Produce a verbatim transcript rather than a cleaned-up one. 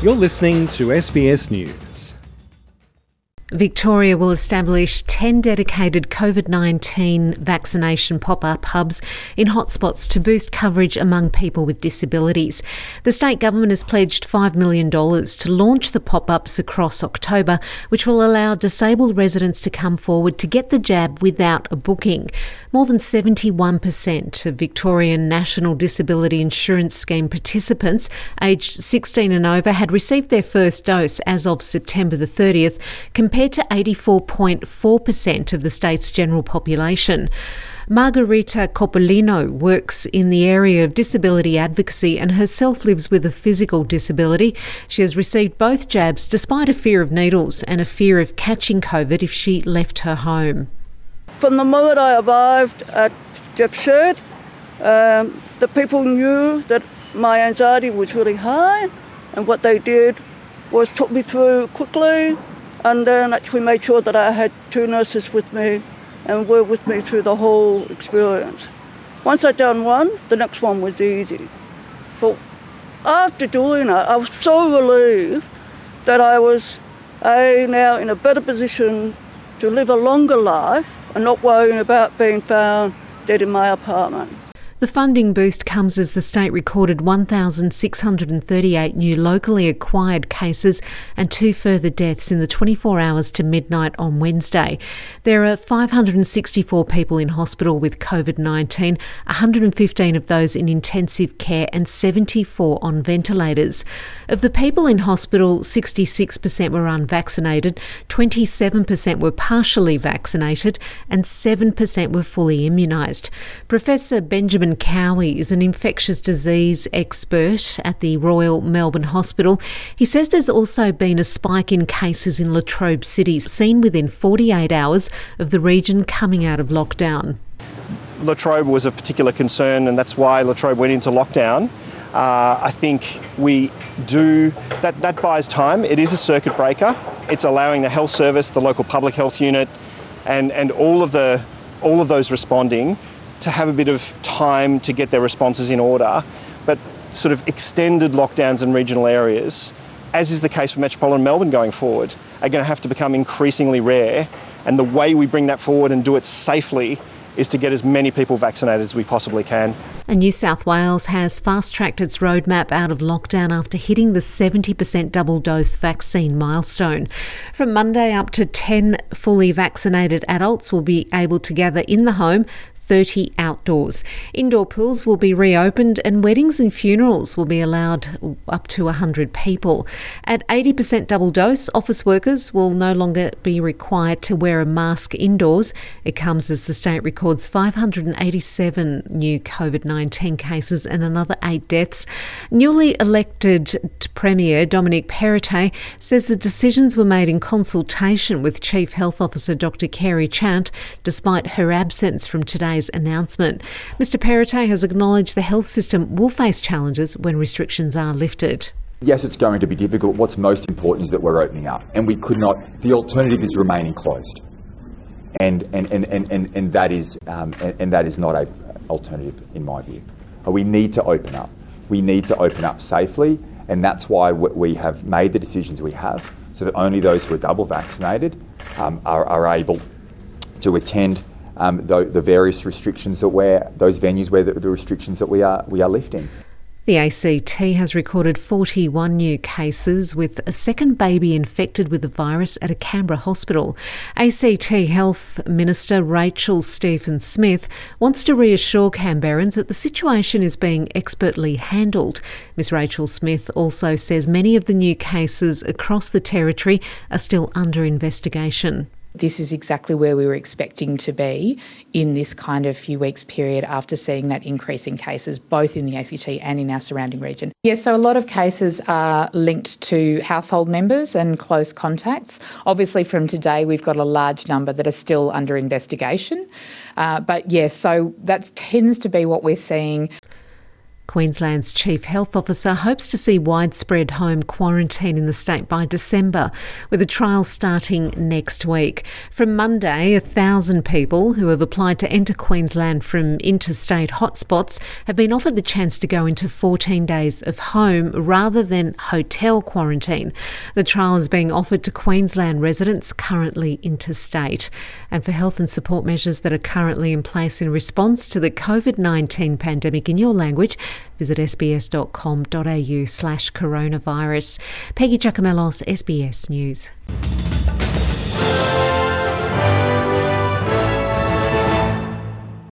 You're listening to S B S News. Victoria will establish ten dedicated COVID nineteen vaccination pop-up hubs in hotspots to boost coverage among people with disabilities. The state government has pledged five million dollars to launch the pop-ups across October, which will allow disabled residents to come forward to get the jab without a booking. More than seventy-one percent of Victorian National Disability Insurance Scheme participants aged sixteen and over had received their first dose as of September the thirtieth, compared to eighty-four point four percent of the state's general population. Margarita Coppolino works in the area of disability advocacy and herself lives with a physical disability. She has received both jabs despite a fear of needles and a fear of catching COVID if she left her home. From the moment I arrived at Jeff Sherd, um, the people knew that my anxiety was really high, and what they did was took me through quickly, and then actually made sure that I had two nurses with me and were with me through the whole experience. Once I'd done one, the next one was easy. But after doing it, I was so relieved that I was a, now in a better position to live a longer life and not worrying about being found dead in my apartment. The funding boost comes as the state recorded one thousand six hundred thirty-eight new locally acquired cases and two further deaths in the twenty-four hours to midnight on Wednesday. There are five hundred sixty-four people in hospital with COVID nineteen, one hundred fifteen of those in intensive care and seventy-four on ventilators. Of the people in hospital, sixty-six percent were unvaccinated, twenty-seven percent were partially vaccinated and seven percent were fully immunised. Professor Benjamin Cowie is an infectious disease expert at the Royal Melbourne Hospital. He says there's also been a spike in cases in Latrobe City, seen within forty-eight hours of the region coming out of lockdown. Latrobe was of particular concern, and that's why Latrobe went into lockdown. Uh, I think we do, that, that buys time. It is a circuit breaker. It's allowing the health service, the local public health unit, and, and all of the all of those responding to have a bit of time to get their responses in order. But sort of extended lockdowns in regional areas, as is the case for metropolitan Melbourne going forward, are going to have to become increasingly rare. And the way we bring that forward and do it safely is to get as many people vaccinated as we possibly can. And New South Wales has fast-tracked its roadmap out of lockdown after hitting the seventy percent double-dose vaccine milestone. From Monday, up to ten fully vaccinated adults will be able to gather in the home, thirty outdoors. Indoor pools will be reopened and weddings and funerals will be allowed up to one hundred people. At eighty percent double dose, office workers will no longer be required to wear a mask indoors. It comes as the state records five hundred eighty-seven new COVID nineteen cases and another eight deaths. Newly elected Premier Dominic Perrottet says the decisions were made in consultation with Chief Health Officer Doctor Kerry Chant, despite her absence from today's announcement. Mister Perrottet has acknowledged the health system will face challenges when restrictions are lifted. Yes, it's going to be difficult. What's most important is that we're opening up, and we could not, the alternative is remaining closed. And and, and, and, and, and that is um, and, and that is not an alternative in my view. We need to open up. We need to open up safely, and that's why we have made the decisions we have, so that only those who are double vaccinated um, are, are able to attend Um, the, the various restrictions that we're, those venues where the, the restrictions that we are we are lifting. The A C T has recorded forty-one new cases, with a second baby infected with the virus at a Canberra hospital. A C T Health Minister Rachel Stephen-Smith wants to reassure Canberrans that the situation is being expertly handled. Miss Rachel Smith also says many of the new cases across the territory are still under investigation. This is exactly where we were expecting to be in this kind of few weeks period after seeing that increase in cases, both in the A C T and in our surrounding region. Yes, so a lot of cases are linked to household members and close contacts. Obviously from today we've got a large number that are still under investigation. Uh, but yes, so that tends to be what we're seeing. Queensland's Chief Health Officer hopes to see widespread home quarantine in the state by December, with a trial starting next week. From Monday, a thousand people who have applied to enter Queensland from interstate hotspots have been offered the chance to go into fourteen days of home rather than hotel quarantine. The trial is being offered to Queensland residents currently interstate. And for health and support measures that are currently in place in response to the covid nineteen pandemic in your language, visit sbs.com.au slash coronavirus. Peggy Giacomellos, S B S News.